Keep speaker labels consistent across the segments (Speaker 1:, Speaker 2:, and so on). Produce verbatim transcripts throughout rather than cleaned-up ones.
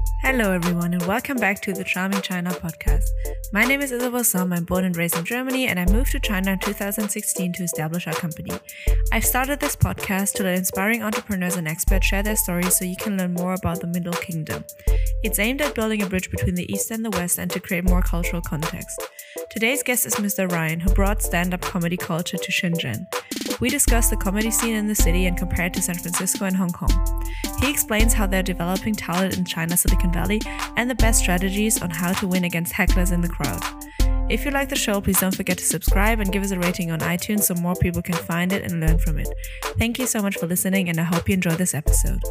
Speaker 1: Hello everyone and welcome back to the Charming China podcast. My name is Isabel Som. I'm born and raised in Germany and I moved to China in two thousand sixteen to establish our company. I've started this podcast to let inspiring entrepreneurs and experts share their stories so you can learn more about the Middle Kingdom. It's aimed at building a bridge between the East and the West and to create more cultural context. Today's guest is Mister Ryan, who brought stand-up comedy culture to Shenzhen. We discuss the comedy scene in the city and compare it to San Francisco and Hong Kong. He explains how they're developing talent in China Silicon Valley and the best strategies on how to win against hecklers in the crowd. If you like the show, please don't forget to subscribe and give us a rating on iTunes so more people can find it and learn from it. Thank you so much for listening and I hope you enjoy this episode.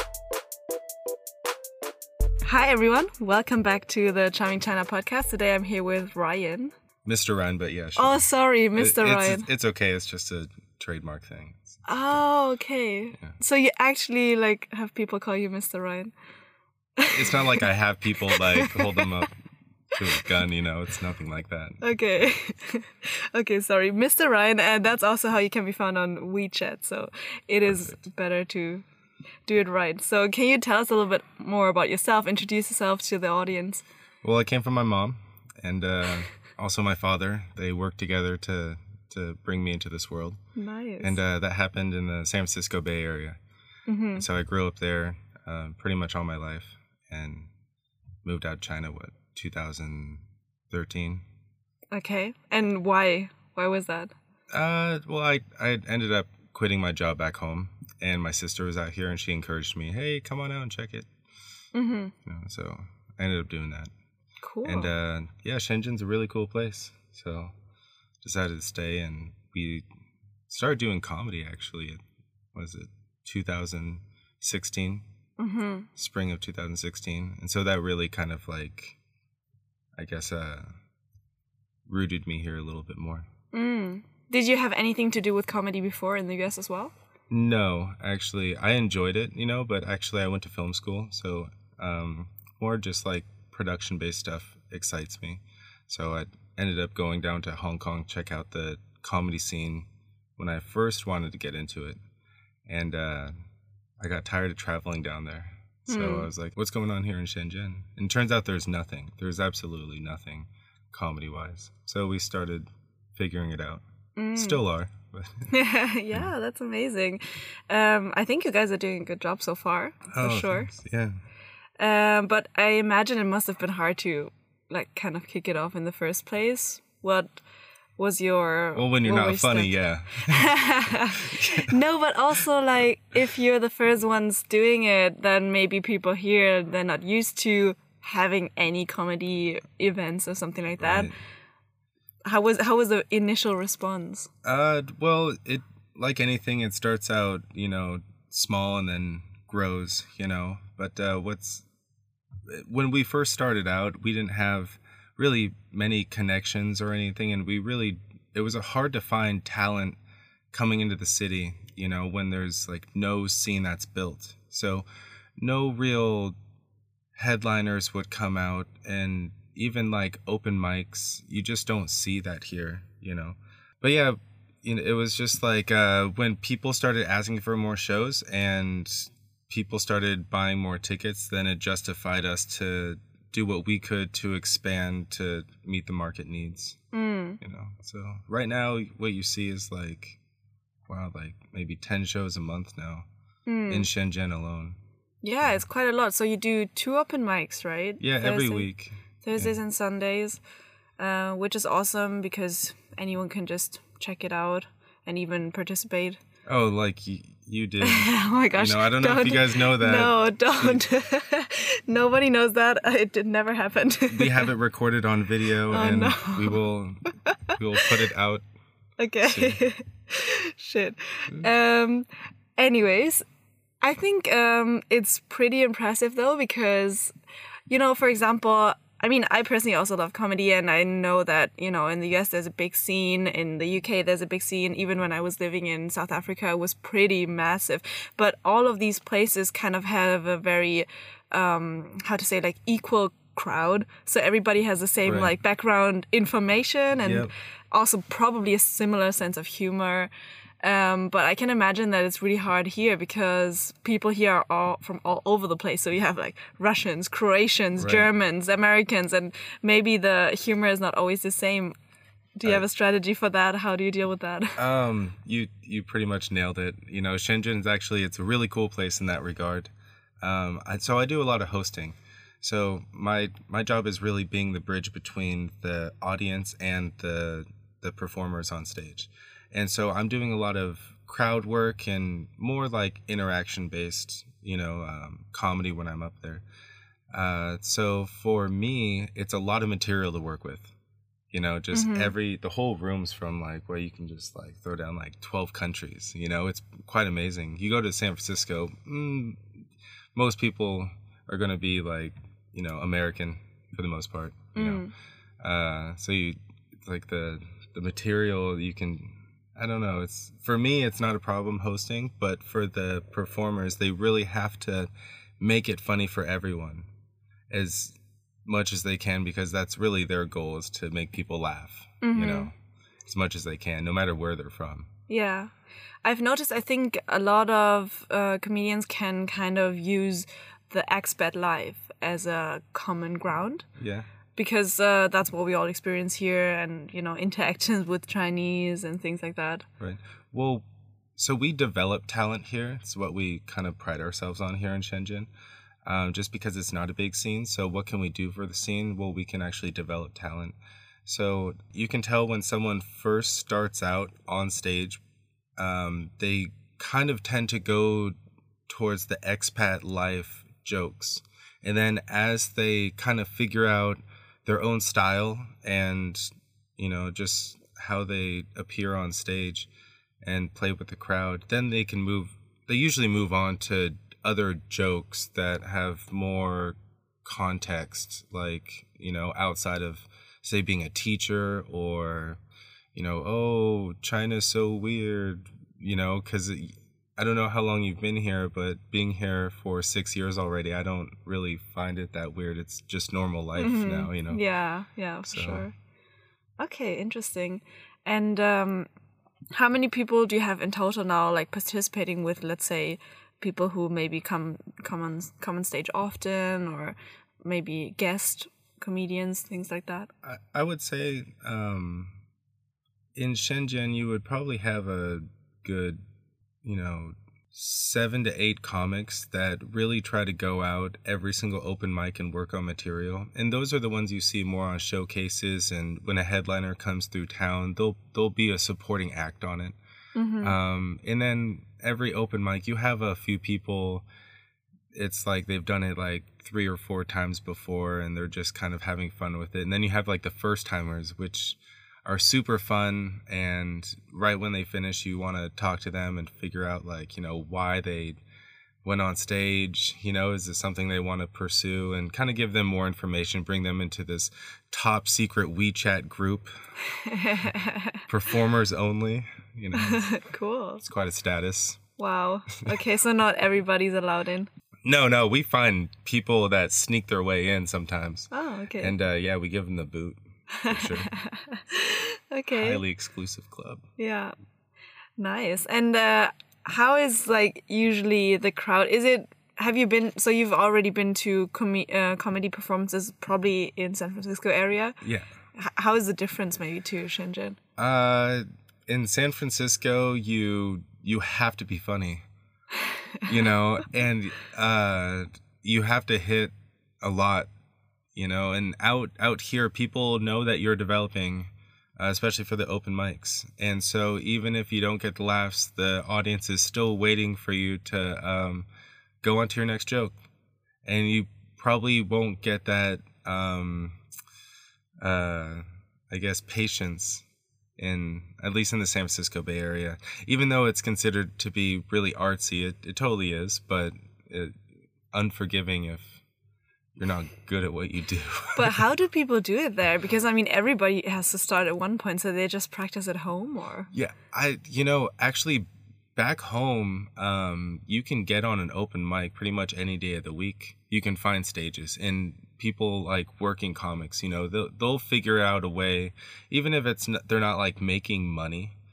Speaker 1: Hi everyone, welcome back to the Charming China podcast. Today I'm here with Ryan.
Speaker 2: Mister Ryan, but yeah, sure.
Speaker 1: Oh, sorry, Mister
Speaker 2: It, it's,
Speaker 1: Ryan.
Speaker 2: It's, it's okay, it's just a trademark thing. It's,
Speaker 1: oh, okay.
Speaker 2: Yeah.
Speaker 1: So you actually like have people call you Mister Ryan?
Speaker 2: It's not like I have people like hold them up to a gun, you know, it's nothing like that.
Speaker 1: Okay. Okay, sorry. Mister Ryan, and that's also how you can be found on WeChat, so it is Perfect. Better to do it right. So can you tell us a little bit more about yourself, introduce yourself to the audience?
Speaker 2: Well, I came from my mom and uh, also my father. They worked together to, to bring me into this world.
Speaker 1: Nice.
Speaker 2: And uh, that happened in the San Francisco Bay Area. Mm-hmm. So I grew up there uh, pretty much all my life and moved out to China, what, two thousand thirteen?
Speaker 1: Okay. And why? Why was that?
Speaker 2: Uh, well, I, I ended up quitting my job back home, and my sister was out here, and she encouraged me, hey, come on out and check it. Mm-hmm. You know, so I ended up doing that.
Speaker 1: Cool.
Speaker 2: And uh, yeah, Shenzhen's a really cool place. So decided to stay, and we started doing comedy, actually. What is it, two thousand sixteen? Mm-hmm. Spring of two thousand sixteen. And so that really kind of like, I guess, uh, rooted me here a little bit more.
Speaker 1: Mm. Did you have anything to do with comedy before in the U S as well?
Speaker 2: No, actually, I enjoyed it, you know, but actually I went to film school, so um, more just like production-based stuff excites me. So I ended up going down to Hong Kong, check out the comedy scene when I first wanted to get into it. And uh, I got tired of traveling down there. So mm. I was like, what's going on here in Shenzhen? And it turns out there's nothing. There's absolutely nothing comedy-wise. So we started figuring it out. Mm. Still are.
Speaker 1: yeah, yeah, that's amazing. Um, I think you guys are doing a good job so far, for
Speaker 2: oh,
Speaker 1: sure.
Speaker 2: Thanks. Yeah.
Speaker 1: Um, but I imagine it must have been hard to, like, kind of kick it off in the first place. What was your...
Speaker 2: Well, when you're not funny,
Speaker 1: step?
Speaker 2: yeah.
Speaker 1: No, but also, like, if you're the first ones doing it, then maybe people here, they're not used to having any comedy events or something like that. Right. How was how was the initial response?
Speaker 2: Uh, well, it like anything, it starts out, you know, small and then grows, you know. But uh, what's when we first started out, we didn't have really many connections or anything, and we really it was hard to find talent coming into the city, you know, when there's like no scene that's built. So no real headliners would come out, and even like open mics, you just don't see that here, you know. But yeah, you know, it was just like uh, when people started asking for more shows and people started buying more tickets, then it justified us to do what we could to expand to meet the market needs. Mm. You know, so right now what you see is like, wow, like maybe ten shows a month now mm. in Shenzhen alone.
Speaker 1: Yeah, it's quite a lot. So you do two open mics, right?
Speaker 2: Yeah, Thursday? every week.
Speaker 1: Thursdays
Speaker 2: yeah.
Speaker 1: and Sundays, uh, which is awesome because anyone can just check it out and even participate.
Speaker 2: Oh, like y- you did.
Speaker 1: Oh my gosh.
Speaker 2: You know, I don't, don't know if you guys know that.
Speaker 1: No, don't. Nobody knows that. It did never happen.
Speaker 2: We have it recorded on video
Speaker 1: oh,
Speaker 2: and
Speaker 1: no.
Speaker 2: we will we will put it out.
Speaker 1: Okay. Shit. Um. Anyways, I think um it's pretty impressive though because, you know, for example, I mean, I personally also love comedy, and I know that, you know, in the U S there's a big scene, in the U K there's a big scene. Even when I was living in South Africa, it was pretty massive. But all of these places kind of have a very, um, how to say, like equal crowd. So everybody has the same right. like background information and yep. also probably a similar sense of humor. Um, but I can imagine that it's really hard here because people here are all from all over the place. So you have like Russians, Croatians,
Speaker 2: Right.
Speaker 1: Germans, Americans, and maybe the humor is not always the same. Do you
Speaker 2: Uh,
Speaker 1: have a strategy for that? How do you deal with that?
Speaker 2: Um, you you pretty much nailed it. You know, Shenzhen is actually it's a really cool place in that regard. Um, I, so I do a lot of hosting. So my my job is really being the bridge between the audience and the the performers on stage. And so I'm doing a lot of crowd work and more like interaction based, you know, um, comedy when I'm up there. Uh, so for me, it's a lot of material to work with. You know, just
Speaker 1: Mhm.
Speaker 2: every the whole room's from like where you can just like throw down like twelve countries. You know, it's quite amazing. You go to San Francisco, mm, most people are going to be like, you know, American for the most part. You know, uh, so you like the the material you can. I don't know. It's for me, it's not a problem hosting, but for the performers, they really have to make it funny for everyone, as much as they can, because that's really their goal, is to make people laugh,
Speaker 1: Mhm.
Speaker 2: you know, as much as they can, no matter where they're from.
Speaker 1: Yeah. I've noticed, I think a lot of uh, comedians can kind of use the expat life as a common ground
Speaker 2: Yeah.
Speaker 1: because uh, that's what we all experience here and, you know, interactions with Chinese and things like that.
Speaker 2: Right. Well, so we develop talent here. It's what we kind of pride ourselves on here in Shenzhen, um, just because it's not a big scene. So what can we do for the scene? Well, we can actually develop talent. So you can tell when someone first starts out on stage, um, they kind of tend to go towards the expat life jokes. And then as they kind of figure out their own style and, you know, just how they appear on stage and play with the crowd, then they can move, they usually move on to other jokes that have more context, like, you know, outside of, say, being a teacher or, you know, oh, China's so weird, you know, because I don't know how long you've been here, but being here for six years already, I don't really find it that weird. It's just normal life
Speaker 1: Mhm.
Speaker 2: now, you know?
Speaker 1: Yeah, yeah, for
Speaker 2: So-
Speaker 1: sure. Okay, interesting. And um, how many people do you have in total now, like participating with, let's say, people who maybe come come on come on stage often, or maybe guest comedians, things like that?
Speaker 2: I, I would say um, in Shenzhen, you would probably have a good, you know, seven to eight comics that really try to go out every single open mic and work on material. And those are the ones you see more on showcases. And when a headliner comes through town, they'll, they'll be a supporting act on it.
Speaker 1: Mm-hmm.
Speaker 2: Um, and then every open mic, you have a few people, it's like they've done it like three or four times before and they're just kind of having fun with it. And then you have like the first timers, which are super fun, and right when they finish you want to talk to them and figure out, like, you know, why they went on stage. You know, is this something they want to pursue, and kind of give them more information, bring them into this top secret WeChat group, performers only, you know. It's,
Speaker 1: Cool.
Speaker 2: it's quite a status.
Speaker 1: Wow. Okay, so not everybody's allowed in.
Speaker 2: No, no, we find people that sneak their way in sometimes.
Speaker 1: Oh, okay.
Speaker 2: And uh, yeah, we give them the boot, for sure.
Speaker 1: Okay.
Speaker 2: Highly exclusive club.
Speaker 1: Yeah. Nice. And uh, how is, like, usually the crowd? Is it, have you been, so you've already been to com- uh, comedy performances probably in San Francisco area.
Speaker 2: Yeah.
Speaker 1: H- how is the difference maybe to Shenzhen?
Speaker 2: Uh, in San Francisco, you you have to be funny, you know, and uh, you have to hit a lot, you know, and out out here, people know that you're developing, uh, especially for the open mics. And so even if you don't get the laughs, the audience is still waiting for you to um, go on to your next joke. And you probably won't get that, um, uh, I guess, patience in, at least in the San Francisco Bay Area. Even though it's considered to be really artsy, it, it totally is, but it, unforgiving if you're not good at what you do.
Speaker 1: But how do people do it there? Because, I mean, everybody has to start at one point, so they just practice at home, or?
Speaker 2: Yeah, I, you know, actually back home, um, you can get on an open mic pretty much any day of the week. You can find stages, and people like working comics, you know, they'll, they'll figure out a way, even if it's not, they're not like making money,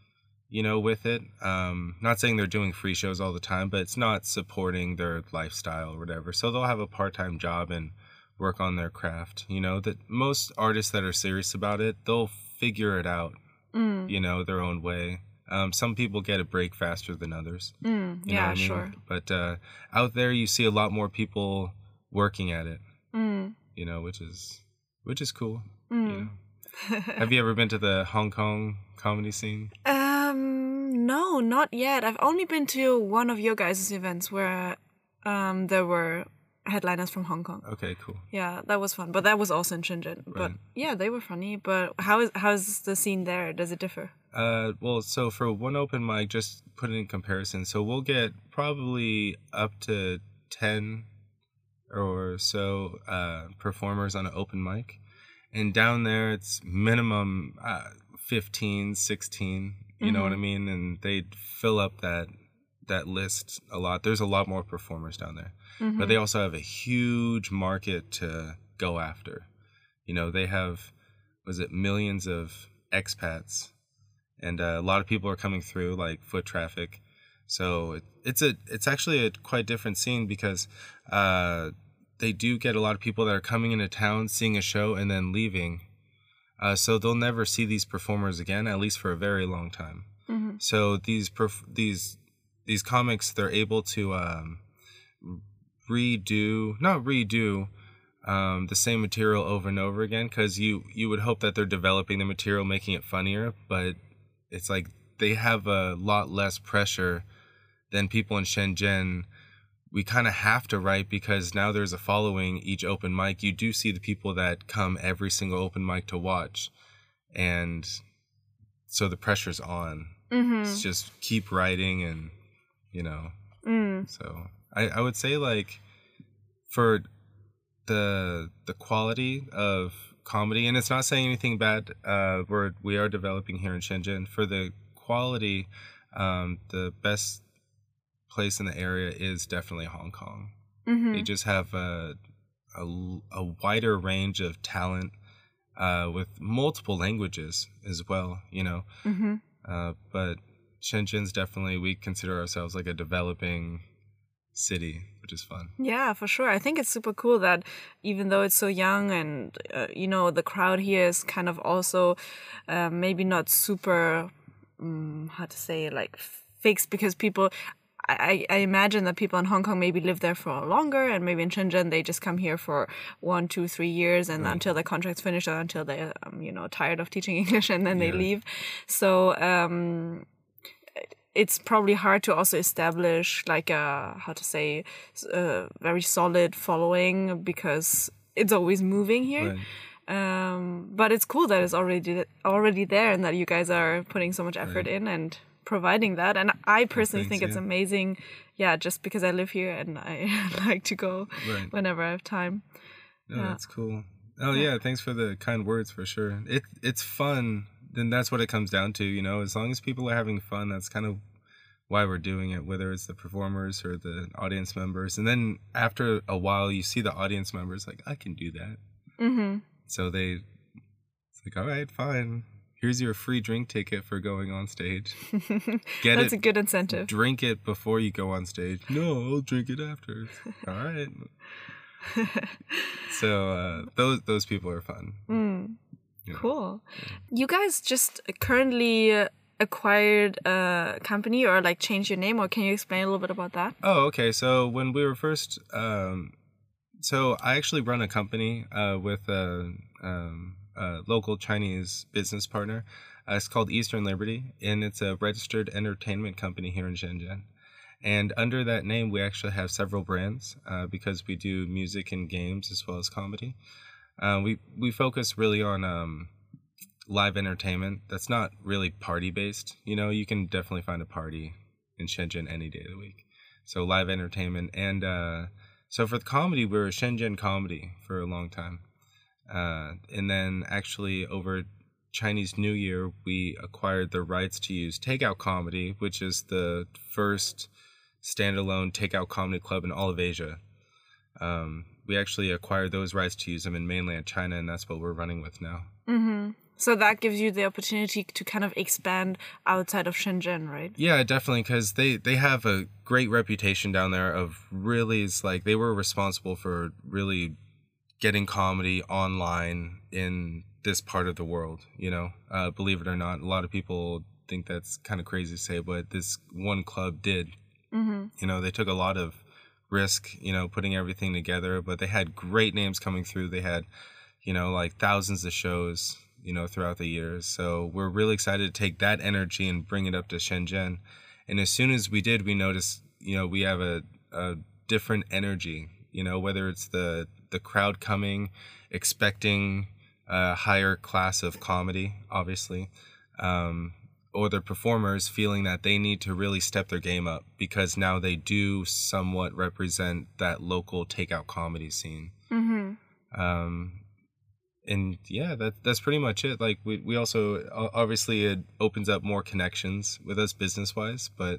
Speaker 2: you know, with it. Um, not saying they're doing free shows all the time, but it's not supporting their lifestyle or whatever. So they'll have a part-time job and work on their craft. You know, that most artists that are serious about it, they'll figure it out, mm. you know, their own way. Um, some people get a break faster than others.
Speaker 1: Mm,
Speaker 2: you know
Speaker 1: yeah,
Speaker 2: what I mean?
Speaker 1: sure.
Speaker 2: But uh, out there, you see a lot more people working at it,
Speaker 1: mm.
Speaker 2: you know, which is which is cool.
Speaker 1: Mm.
Speaker 2: You know? Have you ever been to the Hong Kong comedy scene?
Speaker 1: Um, no, not yet. I've only been to one of your guys' events where um there were headliners from Hong Kong.
Speaker 2: Okay, cool.
Speaker 1: Yeah, that was fun. But that was also in Shenzhen. But
Speaker 2: Right.
Speaker 1: yeah, they were funny. But how is how's the scene there? Does it differ?
Speaker 2: Uh, well, so for one open mic, just put it in comparison. So we'll get probably up to ten or so uh, performers on an open mic. And down there, it's minimum uh, fifteen, sixteen, you mm-hmm. know what I mean? And they fill up that that list a lot. There's a lot more performers down there. Mm-hmm. But they also have a huge market to go after. You know, they have, was it millions of expats? And uh, a lot of people are coming through, like foot traffic. So it, it's a it's actually a quite different scene because uh, they do get a lot of people that are coming into town, seeing a show, and then leaving. Uh, so they'll never see these performers again, at least for a very long time. Mm-hmm. So these perf- these these comics, they're able to um, redo, not redo, um, the same material over and over again, because you, you would hope that they're developing the material, making it funnier, but it's like they have a lot less pressure than people in Shenzhen. We kind of have to write because now there's a following each open mic. You do see the people that come every single open mic to watch. And so the pressure's on. Mm-hmm. It's just keep writing and, you know. Mm. So I, I would say like for the the quality of comedy, and it's not saying anything bad, uh, we're, we are developing here in Shenzhen. For the quality, um, the best place in the area is definitely Hong Kong. Mm-hmm. They just have a, a, a wider range of talent uh, with multiple languages as well, you know. Mm-hmm. Uh, but Shenzhen's definitely, we consider ourselves like a developing city, which is fun.
Speaker 1: Yeah, for sure. I think it's super cool that even though it's so young and, uh, you know, the crowd here is kind of also uh, maybe not super, um, how to say, like fixed because people... I, I imagine that people in Hong Kong maybe live there for longer, and maybe in Shenzhen they just come here for one, two, three years, and right. until their contract's finished, or until they're um, you know tired of teaching English, and then yeah. they leave. So um, it's probably hard to also establish like a how to say a very solid following because it's always moving here. Right. Um, but it's cool that it's already already there, and that you guys are putting so much effort right. in and providing that. And I personally Thanks, think it's yeah. amazing, yeah, just because I live here and I like to go right. whenever I have time.
Speaker 2: No, yeah. That's cool. Oh yeah. yeah, thanks for the kind words, for sure. It it's fun, then that's what it comes down to, you know. As long as people are having fun, that's kind of why we're doing it, whether it's the performers or the audience members. And then after a while you see the audience members like, I can do that. Mm-hmm. So they, it's like, all right, fine. Here's your free drink ticket for going on stage. Get
Speaker 1: That's
Speaker 2: it,
Speaker 1: a good incentive.
Speaker 2: Drink it before you go on stage. No, I'll drink it after. All right. So uh, those those people are fun.
Speaker 1: Mm. You know. Cool. Yeah. You guys just currently acquired a company or like changed your name, or can you explain a little bit about that?
Speaker 2: Oh, okay. So when we were first, um, so I actually run a company uh, with a. Um, Uh, local Chinese business partner. Uh, it's called Eastern Liberty, and it's a registered entertainment company here in Shenzhen. And under that name, we actually have several brands uh, because we do music and games as well as comedy. Uh, we we focus really on um, live entertainment. That's not really party based. You know, you can definitely find a party in Shenzhen any day of the week. So live entertainment, and uh, so for the comedy, we were Shenzhen Comedy for a long time. Uh, and then actually over Chinese New Year, we acquired the rights to use Takeout Comedy, which is the first standalone takeout comedy club in all of Asia. Um, we actually acquired those rights to use them in mainland China, and that's what we're running with now.
Speaker 1: Mm-hmm. So that gives you the opportunity to kind of expand outside of Shenzhen, right?
Speaker 2: Yeah, definitely, because they, they have a great reputation down there of really, it's like they were responsible for really getting comedy online in this part of the world, you know? Uh, believe it or not, a lot of people think that's kind of crazy to say, but this one club did. Mm-hmm. You know, they took a lot of risk, you know, putting everything together, but they had great names coming through. They had, you know, like thousands of shows, you know, throughout the years. So we're really excited to take that energy and bring it up to Shenzhen. And as soon as we did, we noticed, you know, we have a, a different energy, you know, whether it's the, the crowd coming, expecting a higher class of comedy, obviously, um, or the performers feeling that they need to really step their game up because now they do somewhat represent that local takeout comedy scene. Mm-hmm. Um, And yeah, that that's pretty much it. Like we we also obviously it opens up more connections with us business wise, but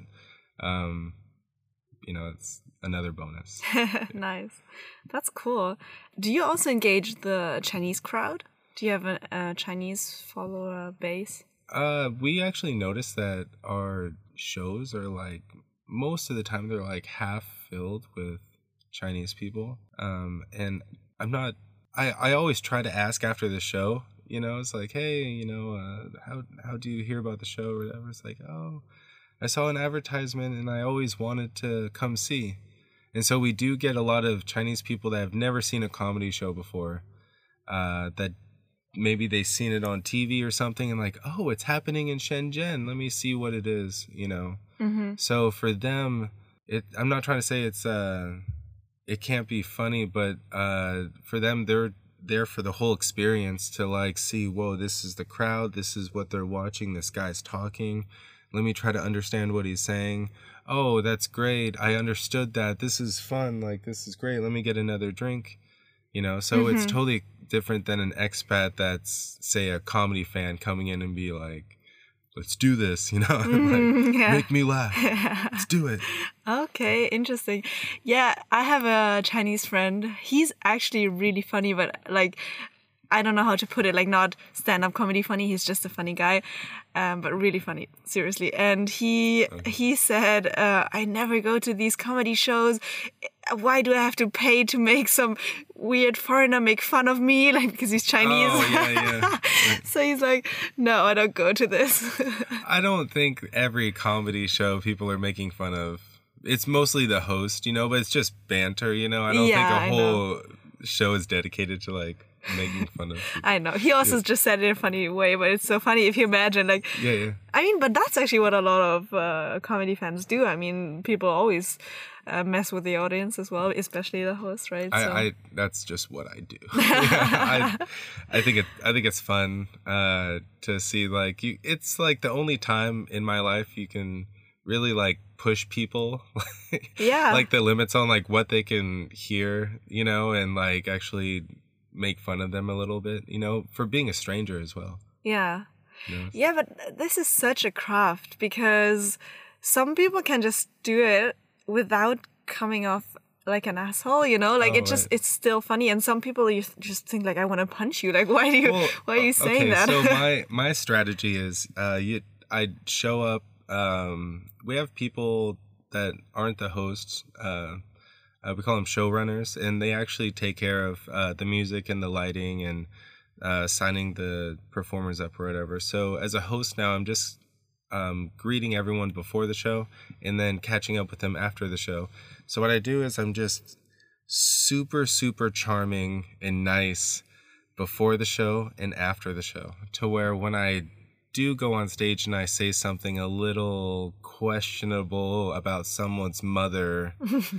Speaker 2: um, you know, it's another bonus.
Speaker 1: Nice, that's cool. Do you also engage the Chinese crowd? Do you have a, a Chinese follower base?
Speaker 2: Uh, we actually noticed that our shows are like most of the time they're like half filled with Chinese people. Um, and I'm not. I, I always try to ask after the show, you know, it's like, hey, you know, uh, how how do you hear about the show or whatever? It's like, oh, I saw an advertisement and I always wanted to come see. And so we do get a lot of Chinese people that have never seen a comedy show before, uh, that maybe they've seen it on T V or something and like, oh, it's happening in Shenzhen. Let me see what it is, you know. Mm-hmm. So for them, it I'm not trying to say it's... Uh, it can't be funny, but uh, for them, they're there for the whole experience to like see, whoa, this is the crowd. This is what they're watching. This guy's talking. Let me try to understand what he's saying. Oh, that's great. I understood that. This is fun. Like, this is great. Let me get another drink. You know, so mm-hmm. It's totally different than an expat that's, say, a comedy fan coming in and be like, let's do this, you know,
Speaker 1: mm,
Speaker 2: like,
Speaker 1: yeah.
Speaker 2: Make me laugh. Yeah. Let's do it.
Speaker 1: Okay, interesting. Yeah, I have a Chinese friend. He's actually really funny, but like, I don't know how to put it, like not stand-up comedy funny. He's just a funny guy, um, but really funny, seriously. And he okay. he said, uh, I never go to these comedy shows. Why do I have to pay to make some weird foreigner make fun of me? Like, because he's Chinese.
Speaker 2: Oh, yeah, yeah.
Speaker 1: So he's like, no, I don't go to this.
Speaker 2: I don't think every comedy show people are making fun of. It's mostly the host, you know, but it's just banter, you know. I don't
Speaker 1: yeah,
Speaker 2: think a
Speaker 1: I
Speaker 2: whole
Speaker 1: know.
Speaker 2: show is dedicated to, like, making fun of people.
Speaker 1: I know. He also yeah. just said it in a funny way, but it's so funny if you imagine, like...
Speaker 2: Yeah, yeah.
Speaker 1: I mean, but that's actually what a lot of uh, comedy fans do. I mean, people always uh, mess with the audience as well, especially the host, right?
Speaker 2: I,
Speaker 1: so.
Speaker 2: I that's just what I do. I, I think it. I think it's fun uh, to see, like, you. It's, like, the only time in my life you can really, like, push people.
Speaker 1: Yeah.
Speaker 2: Like, the limits on, like, what they can hear, you know, and, like, actually... make fun of them a little bit, you know, for being a stranger as well.
Speaker 1: Yeah.
Speaker 2: You know?
Speaker 1: Yeah, but this is such a craft because some people can just do it without coming off like an asshole, you know, like oh, it just, right. It's still funny. And some people you just think like, I want to punch you. Like, why do you, well, why are you saying
Speaker 2: okay,
Speaker 1: that?
Speaker 2: So my, my strategy is, uh, you, I'd show up, um, we have people that aren't the hosts, uh, Uh, we call them showrunners, and they actually take care of uh, the music and the lighting and uh, signing the performers up or whatever. So as a host now, I'm just um, greeting everyone before the show and then catching up with them after the show. So what I do is I'm just super, super charming and nice before the show and after the show, to where when I do go on stage and I say something a little questionable about someone's mother,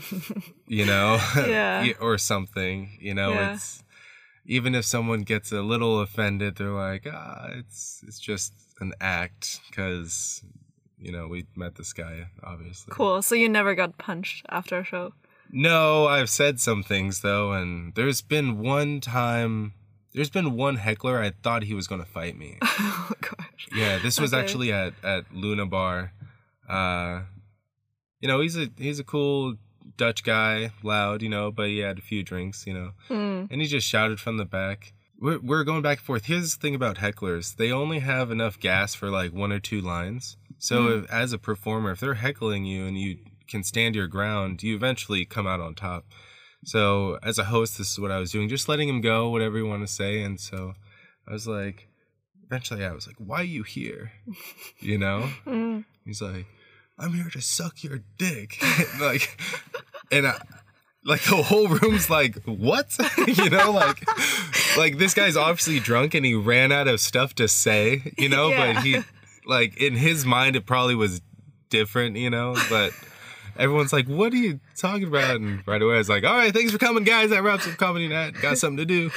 Speaker 2: you know,
Speaker 1: yeah.
Speaker 2: or something, you know, yeah. It's even if someone gets a little offended, they're like, ah, it's it's just an act because, you know, we met this guy, obviously.
Speaker 1: Cool. So you never got punched after a show?
Speaker 2: No, I've said some things though, and there's been one time. There's been one heckler I thought he was going to fight me.
Speaker 1: Oh, gosh.
Speaker 2: Yeah, this was
Speaker 1: okay.
Speaker 2: actually at, at Luna Bar. Uh, you know, he's a he's a cool Dutch guy, loud, you know, but he had a few drinks, you know. Mm. And he just shouted from the back, we're, we're going back and forth. Here's the thing about hecklers. They only have enough gas for like one or two lines. So mm. if, as a performer, if they're heckling you and you can stand your ground, you eventually come out on top. So as a host, this is what I was doing, just letting him go, whatever you want to say. And so I was like, eventually I was like, why are you here? You know? Mm. He's like, I'm here to suck your dick. like, and I, like the whole room's like, what? you know, like, like this guy's obviously drunk and he ran out of stuff to say, you know, yeah. but he, like in his mind, it probably was different, you know, but everyone's like, what are you talking about? And right away I was like, all right, thanks for coming, guys. That wraps up Comedy Night. Got something to do.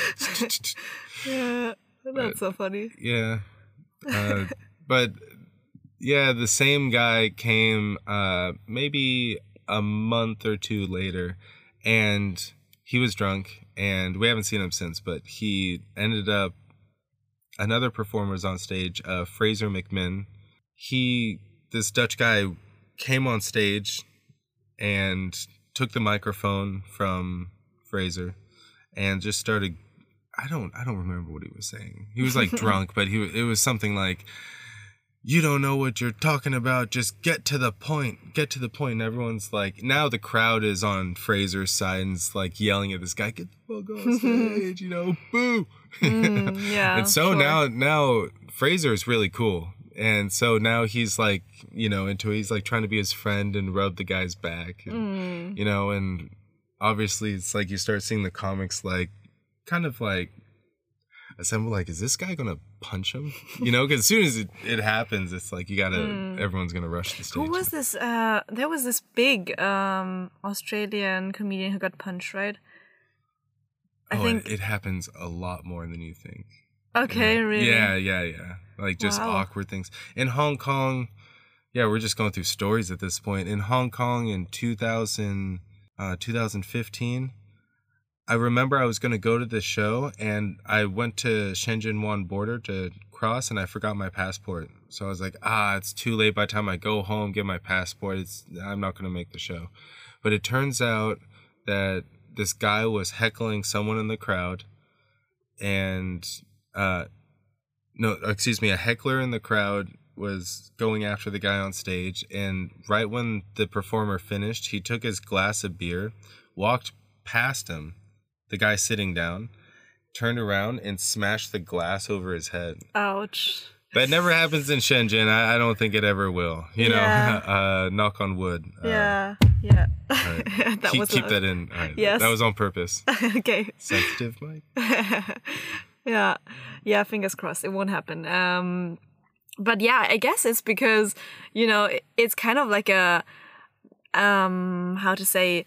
Speaker 1: yeah, that's but, so funny.
Speaker 2: Yeah. Uh, but yeah, the same guy came uh, maybe a month or two later, and he was drunk, and we haven't seen him since, but he ended up, another performer was on stage, uh, Fraser McMinn. He, this Dutch guy came on stage and took the microphone from Fraser and just started, I don't I don't remember what he was saying. He was like drunk, but he it was something like, you don't know what you're talking about, just get to the point, get to the point. And everyone's like, now the crowd is on Fraser's side and it's like yelling at this guy, get the fuck on stage, you know, boo.
Speaker 1: Mm, yeah.
Speaker 2: And so
Speaker 1: sure.
Speaker 2: now now Fraser is really cool. And so now he's like, you know, into it. He's like trying to be his friend and rub the guy's back, and, mm. you know, and obviously it's like you start seeing the comics like kind of like assemble, like, is this guy going to punch him? You know, because as soon as it, it happens, it's like you got to, mm. everyone's going to rush the stage.
Speaker 1: Who was this? Uh, there was this big um, Australian comedian who got punched, right?
Speaker 2: I oh, think it, it happens a lot more than you think.
Speaker 1: Okay,
Speaker 2: yeah.
Speaker 1: really?
Speaker 2: Yeah, yeah, yeah. Like just wow. awkward things. In Hong Kong, yeah, we're just going through stories at this point. In Hong Kong in two thousand, uh, twenty fifteen, I remember I was going to go to this show and I went to Shenzhen-Wan border to cross and I forgot my passport. So I was like, ah, it's too late by the time I go home, get my passport. It's I'm not going to make the show. But it turns out that this guy was heckling someone in the crowd and... Uh, no, excuse me, a heckler in the crowd was going after the guy on stage, and right when the performer finished, he took his glass of beer, walked past him, the guy sitting down, turned around and smashed the glass over his head.
Speaker 1: Ouch.
Speaker 2: That never happens in Shenzhen. I, I don't think it ever will. You yeah. know, uh, knock on wood.
Speaker 1: Yeah, uh, yeah.
Speaker 2: Right. that keep
Speaker 1: was
Speaker 2: keep
Speaker 1: a...
Speaker 2: that in. All right.
Speaker 1: Yes.
Speaker 2: That was on purpose.
Speaker 1: Okay.
Speaker 2: Sensitive, Mike.
Speaker 1: Yeah, yeah, fingers crossed it won't happen. Um, but yeah, I guess it's because, you know, it's kind of like a, um, how to say,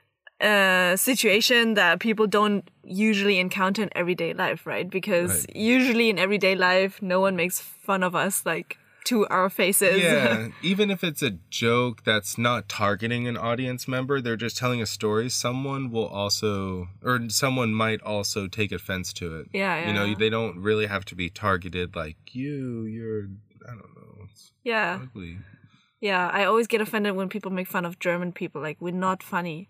Speaker 1: a situation that people don't usually encounter in everyday life, right? Because right. usually in everyday life, no one makes fun of us, like, to our faces.
Speaker 2: Yeah, even if it's a joke that's not targeting an audience member, they're just telling a story, someone will also, or someone might also take offense to it.
Speaker 1: Yeah, yeah.
Speaker 2: You know, they don't really have to be targeted like, you, you're, I don't know. It's
Speaker 1: yeah.
Speaker 2: ugly.
Speaker 1: Yeah, I always get offended when people make fun of German people, like, we're not funny.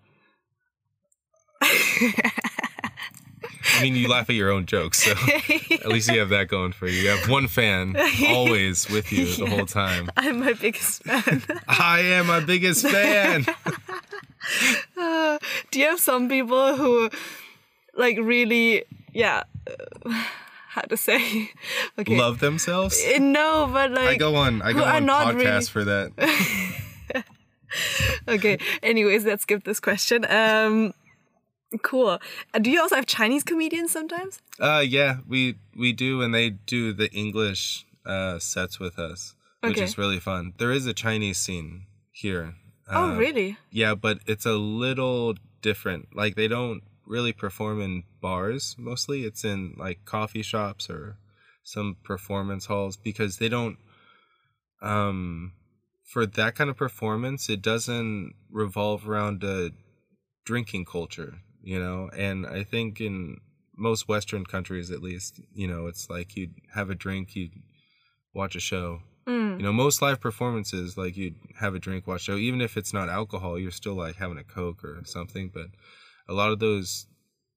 Speaker 2: I mean, you laugh at your own jokes, so at least you have that going for you. You have one fan always with you the yeah, whole time.
Speaker 1: I'm my biggest fan.
Speaker 2: I am my biggest fan.
Speaker 1: Uh, do you have some people who, like, really, yeah, uh, how to say?
Speaker 2: Okay. Love themselves?
Speaker 1: Uh, no, but like...
Speaker 2: I go on, I go on podcasts really... for that.
Speaker 1: Okay, anyways, let's skip this question. Um... Cool. Uh, do you also have Chinese comedians sometimes?
Speaker 2: Uh, yeah, we we do, and they do the English uh, sets with us, which okay. is really fun. There is a Chinese scene here.
Speaker 1: Oh,
Speaker 2: uh,
Speaker 1: really?
Speaker 2: Yeah, but it's a little different. Like, they don't really perform in bars, mostly. It's in, like, coffee shops or some performance halls, because they don't... Um, for that kind of performance, it doesn't revolve around a drinking culture. You know, and I think in most Western countries, at least, you know, it's like you'd have a drink, you'd watch a show. Mm. You know, most live performances, like you'd have a drink, watch a show. Even if it's not alcohol, you're still like having a Coke or something. But a lot of those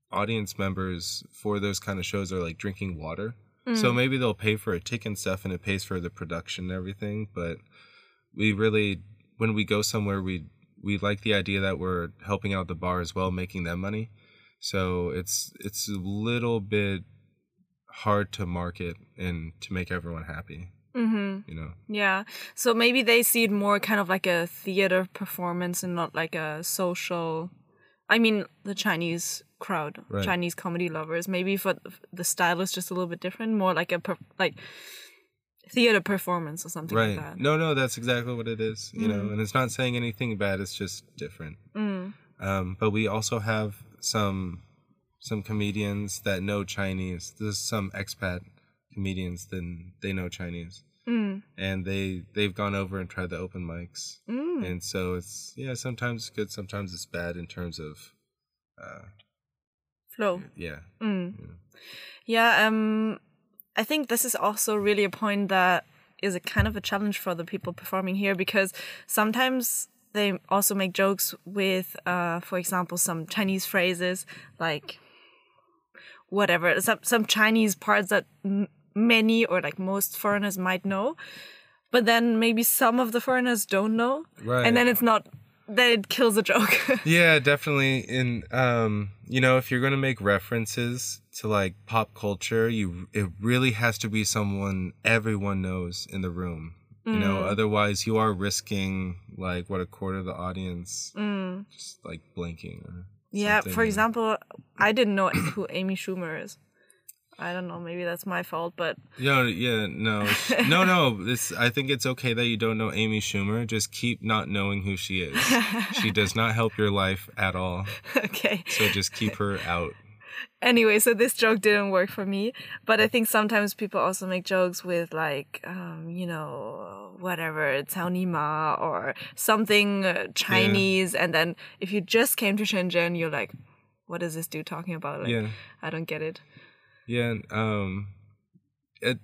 Speaker 2: audience members for those kind of shows are like drinking water. Mm. So maybe they'll pay for a ticket and stuff, and it pays for the production and everything. But we really, when we go somewhere, we we like the idea that we're helping out the bar as well, making them money. So it's it's a little bit hard to market and to make everyone happy.
Speaker 1: Mm-hmm.
Speaker 2: You know?
Speaker 1: Yeah. So maybe they see it more kind of like a theater performance and not like a social. I mean, the Chinese crowd, right. Chinese comedy lovers. Maybe for the style is just a little bit different, more like a per, like theater performance or something
Speaker 2: right.
Speaker 1: like that.
Speaker 2: No, no, that's exactly what it is. You mm. know, and it's not saying anything bad. It's just different.
Speaker 1: Mm.
Speaker 2: Um, but we also have some some comedians that know Chinese. There's some expat comedians that they know Chinese.
Speaker 1: Mm.
Speaker 2: And they, they've gone over and tried the open mics.
Speaker 1: Mm.
Speaker 2: And so it's, yeah, sometimes it's good, sometimes it's bad in terms of... Uh,
Speaker 1: flow.
Speaker 2: Yeah.
Speaker 1: Mm. yeah. Yeah, um, I think this is also really a point that is a kind of a challenge for the people performing here, because sometimes they also make jokes with, uh, for example, some Chinese phrases, like whatever, some, some Chinese parts that... M- many or like most foreigners might know, but then maybe some of the foreigners don't know,
Speaker 2: right?
Speaker 1: And then it's not, then it kills a joke.
Speaker 2: Yeah, definitely. And um you know, if you're going to make references to like pop culture, you it really has to be someone everyone knows in the room, you mm. know, otherwise you are risking like what a quarter of the audience
Speaker 1: mm.
Speaker 2: just like blinking or
Speaker 1: yeah
Speaker 2: something.
Speaker 1: For example, I didn't know who Amy Schumer is. I don't know, maybe that's my fault, but...
Speaker 2: Yeah, yeah, no. no, no, this, I think it's okay that you don't know Amy Schumer. Just keep not knowing who she is. She does not help your life at all.
Speaker 1: Okay.
Speaker 2: So just keep her out.
Speaker 1: Anyway, so this joke didn't work for me, but I think sometimes people also make jokes with like, um, you know, whatever, Cao Ni Ma or something uh, Chinese, yeah. And then if you just came to Shenzhen, you're like, what is this dude talking about? Like,
Speaker 2: yeah.
Speaker 1: I don't get it.
Speaker 2: Yeah, um, it,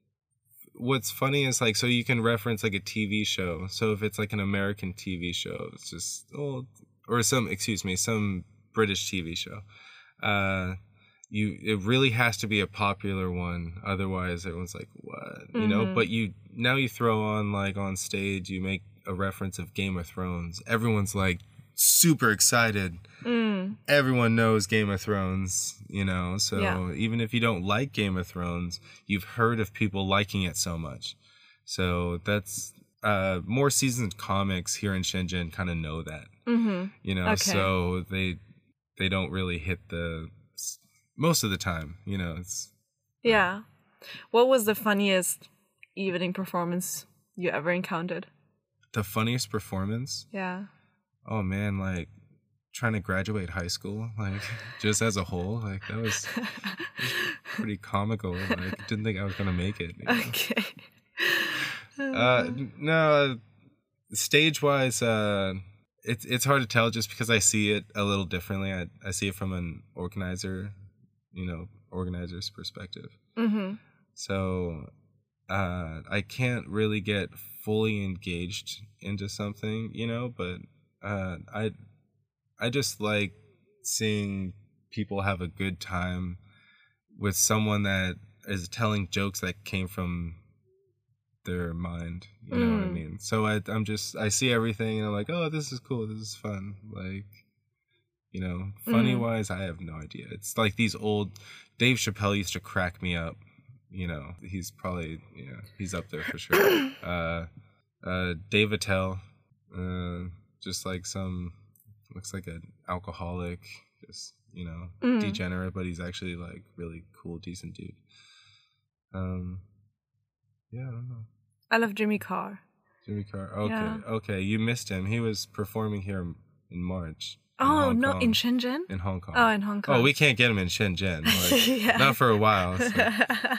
Speaker 2: what's funny is, like, so you can reference, like, a T V show. So if it's, like, an American T V show, it's just, oh, or some, excuse me, some British T V show. Uh, you, it really has to be a popular one. Otherwise, everyone's like, what? You mm-hmm. know, but you, now you throw on, like, on stage, you make a reference of Game of Thrones. Everyone's, like, super excited.
Speaker 1: Mm.
Speaker 2: Everyone knows Game of Thrones, you know, so
Speaker 1: yeah.
Speaker 2: Even if you don't like Game of Thrones, you've heard of people liking it so much. So that's uh more seasoned comics here in Shenzhen kind of know that.
Speaker 1: Mm-hmm.
Speaker 2: You know,
Speaker 1: okay.
Speaker 2: So they they don't really hit the most of the time, you know, it's
Speaker 1: yeah. What was the funniest evening performance you ever encountered?
Speaker 2: The funniest performance?
Speaker 1: Yeah.
Speaker 2: Oh man, like trying to graduate high school, like just as a whole, like that was, that was pretty comical. Like didn't think I was gonna make it. You know?
Speaker 1: Okay.
Speaker 2: uh, no, stage wise, uh, it's it's hard to tell just because I see it a little differently. I I see it from an organizer, you know, organizer's perspective.
Speaker 1: Mm-hmm.
Speaker 2: So, uh, I can't really get fully engaged into something, you know, but. Uh, I, I just like seeing people have a good time with someone that is telling jokes that came from their mind. You know mm. what I mean? So I, I'm just, I see everything and I'm like, oh, this is cool. This is fun. Like, you know, funny mm. wise, I have no idea. It's like these old, Dave Chappelle used to crack me up. You know, he's probably, you know, he's up there for sure. uh, uh, Dave Attell, uh, just like some, looks like an alcoholic, just, you know, mm. degenerate, but he's actually like really cool, decent dude. Um, yeah, I don't know.
Speaker 1: I love Jimmy Carr.
Speaker 2: Jimmy Carr. Okay, yeah. okay, you missed him. He was performing here in March.
Speaker 1: In oh Hong no, Kong. In Shenzhen.
Speaker 2: In Hong Kong.
Speaker 1: Oh, in Hong Kong.
Speaker 2: Oh, we can't get him in Shenzhen. Like, yeah. Not for a while. So.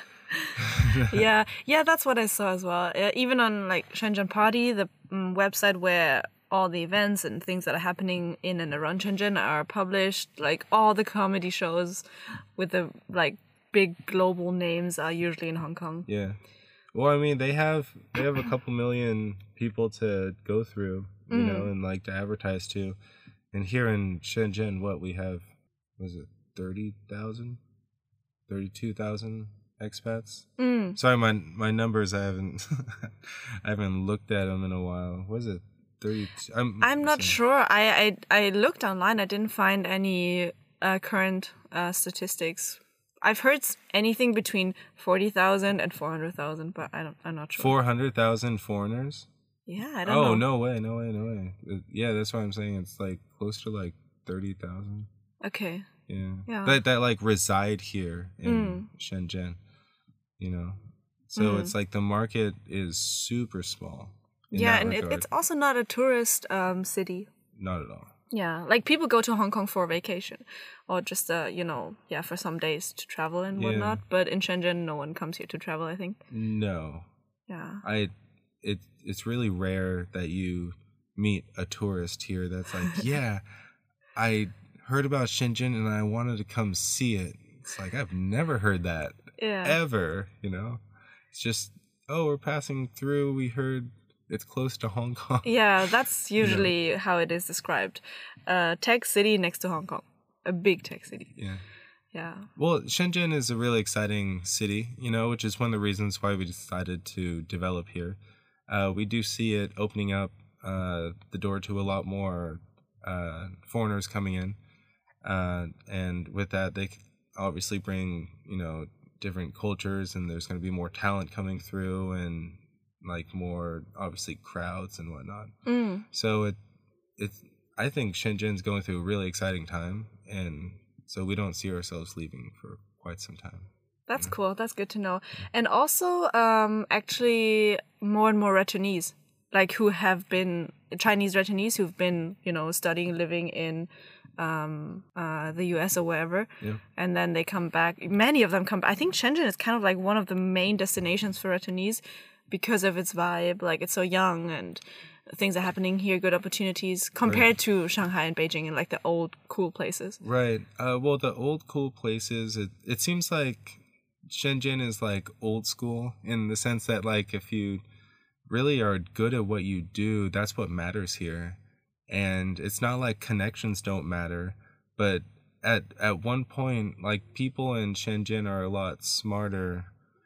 Speaker 1: yeah, yeah, that's what I saw as well. Uh, even on like Shenzhen Party, the um, website where all the events and things that are happening in and around Shenzhen are published. Like all the comedy shows with the like big global names are usually in Hong Kong.
Speaker 2: Yeah. Well, I mean, they have they have a couple million people to go through, you mm. know, and like to advertise to. And here in Shenzhen, what we have, was it thirty thousand, thirty-two thousand expats.
Speaker 1: Mm.
Speaker 2: Sorry, my my numbers I haven't I haven't looked at them in a while. What is it? thirty-two I'm
Speaker 1: I'm not sure. I, I I looked online. I didn't find any uh, current uh, statistics. I've heard anything between forty thousand and four hundred thousand, but I don't, I'm not sure.
Speaker 2: four hundred thousand foreigners?
Speaker 1: Yeah, I don't
Speaker 2: oh,
Speaker 1: know.
Speaker 2: Oh, no way, no way, no way. Uh, yeah, that's what I'm saying. It's like close to like thirty thousand.
Speaker 1: Okay.
Speaker 2: Yeah.
Speaker 1: yeah.
Speaker 2: That, that like reside here in
Speaker 1: mm.
Speaker 2: Shenzhen, you know? So
Speaker 1: mm.
Speaker 2: it's like the market is super small.
Speaker 1: Yeah, and it, it's also not a tourist um, city.
Speaker 2: Not at all.
Speaker 1: Yeah, like people go to Hong Kong for vacation or just, uh, you know, yeah, for some days to travel and
Speaker 2: yeah.
Speaker 1: whatnot. But in Shenzhen, no one comes here to travel, I think.
Speaker 2: No.
Speaker 1: Yeah.
Speaker 2: I, it, it's really rare that you meet a tourist here that's like, yeah, I heard about Shenzhen and I wanted to come see it. It's like, I've never heard that
Speaker 1: yeah.
Speaker 2: ever, you know? It's just, oh, we're passing through. We heard it's close to Hong Kong.
Speaker 1: Yeah, that's usually
Speaker 2: yeah.
Speaker 1: how it is described. A tech city next to Hong Kong. A big tech city.
Speaker 2: Yeah.
Speaker 1: Yeah.
Speaker 2: Well, Shenzhen is a really exciting city, you know, which is one of the reasons why we decided to develop here. Uh, we do see it opening up uh, the door to a lot more uh, foreigners coming in. Uh, and with that, they obviously bring, you know, different cultures, and there's going to be more talent coming through and like more obviously crowds and whatnot.
Speaker 1: Mm.
Speaker 2: So it it's I think Shenzhen's going through a really exciting time, and so we don't see ourselves leaving for quite some time.
Speaker 1: That's yeah. cool. That's good to know. And also, um, actually, more and more returnees, like who have been Chinese returnees who've been, you know, studying, living in um, uh, the U S or wherever,
Speaker 2: yeah.
Speaker 1: and then they come back. Many of them come back. I think Shenzhen is kind of like one of the main destinations for returnees because of its vibe. Like, it's so young and things are happening here, good opportunities compared right. to Shanghai and Beijing and like the old cool places.
Speaker 2: Right. Uh, well, the old cool places, it, it seems like Shenzhen is like old school in the sense that like if you really are good at what you do, that's what matters here. And it's not like connections don't matter, but at at one point, like people in Shenzhen are a lot smarter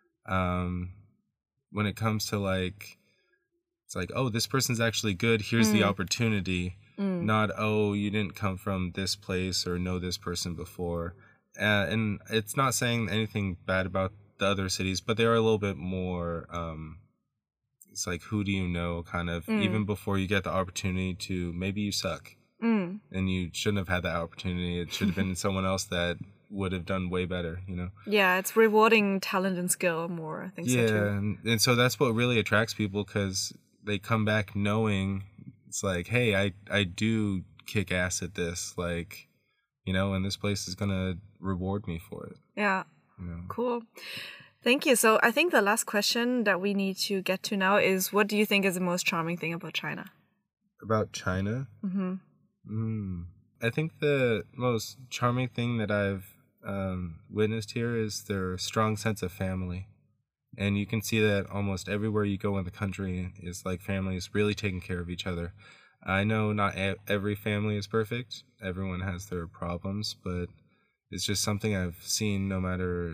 Speaker 2: um, when it comes to like, it's like, oh, this person's actually good. Here's mm. the opportunity. Mm. Not, oh, you didn't come from this place or know this person before. Uh, and it's not saying anything bad about the other cities, but they are a little bit more, um, it's like, who do you know, kind of, mm. even before you get the opportunity to, maybe you suck. Mm. And you shouldn't have had that opportunity. It should have been someone else that would have done way better, you know?
Speaker 1: Yeah, it's rewarding talent and skill more, I think
Speaker 2: yeah,
Speaker 1: so too.
Speaker 2: And, and so that's what really attracts people, because they come back knowing, it's like, hey, I, I do kick ass at this, like, you know, and this place is going to reward me for it.
Speaker 1: Yeah,
Speaker 2: you know?
Speaker 1: Cool. Thank you. So I think the last question that we need to get to now is, what do you think is the most charming thing about China?
Speaker 2: About China?
Speaker 1: Mm-hmm.
Speaker 2: Mm. I think the most charming thing that I've um, witnessed here is their strong sense of family. And you can see that almost everywhere you go in the country is like families really taking care of each other. I know not a- every family is perfect. Everyone has their problems, but it's just something I've seen no matter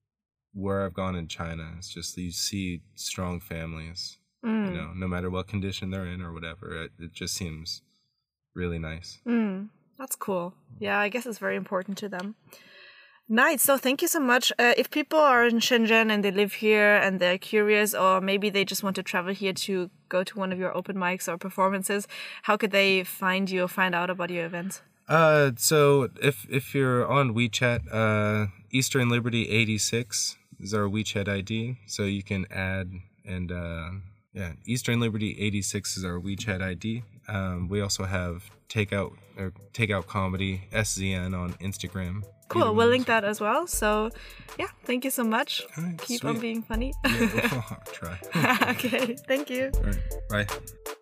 Speaker 2: where I've gone in China. It's just you see strong families, mm. you know, no matter what condition they're in or whatever. It, it just seems really nice.
Speaker 1: Mm. That's cool. Yeah, I guess it's very important to them. Nice. So thank you so much. Uh, if people are in Shenzhen and they live here and they're curious, or maybe they just want to travel here to go to one of your open mics or performances, how could they find you or find out about your events?
Speaker 2: Uh, so if if you're on WeChat, uh, Eastern Liberty eighty-six is our WeChat I D. So you can add and uh, yeah, Eastern Liberty eighty-six is our WeChat I D. Um, we also have Takeout or Takeout Comedy S Z N on Instagram.
Speaker 1: Cool. We'll link that as well. So, yeah, thank you so much.
Speaker 2: Right,
Speaker 1: Keep
Speaker 2: sweet.
Speaker 1: on being funny.
Speaker 2: Yeah, I'll try.
Speaker 1: Okay. Thank you.
Speaker 2: All right, bye.